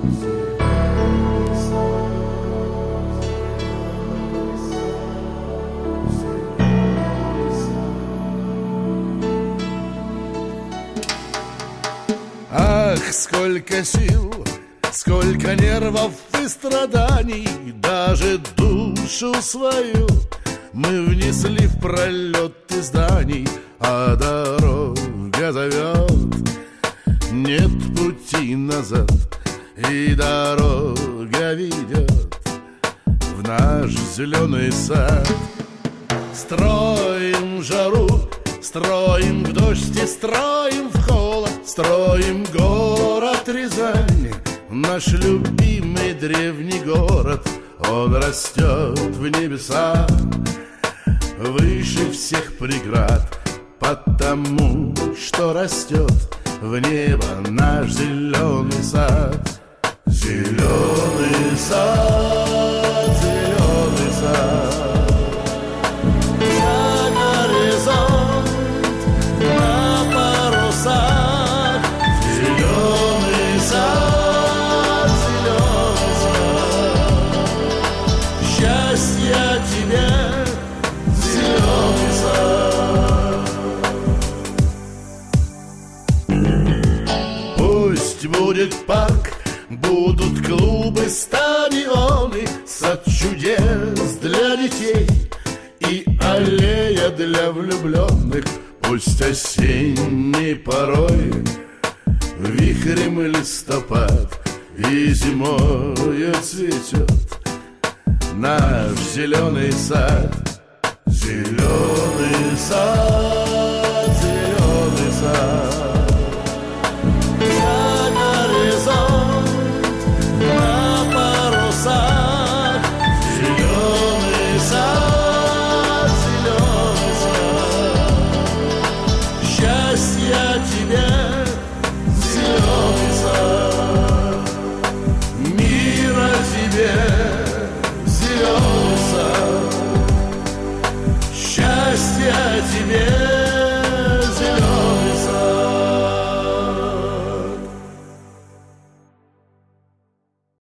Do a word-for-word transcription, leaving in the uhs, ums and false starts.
Ах, сколько сил, сколько нервов и страданий, даже душу свою мы внесли в пролеты зданий, а дорога зовет, нет пути назад, и дорога ведет в наш зеленый сад. Строим жару, строим в дождь и строим в холод, строим город Рязань, наш любимый древний город. Он растет в небеса, выше всех преград, потому что растет в небо наш зеленый сад. Зеленый сад, зеленый сад, за горизонт на парусах. Зеленый сад, зеленый сад, счастья тебе, зеленый сад. Пусть будет парк, будут клубы, стадионы, сад чудес для детей и аллея для влюбленных. Пусть осенней порой вихрем листопад и зимою цветет наш зеленый сад. Зеленый сад.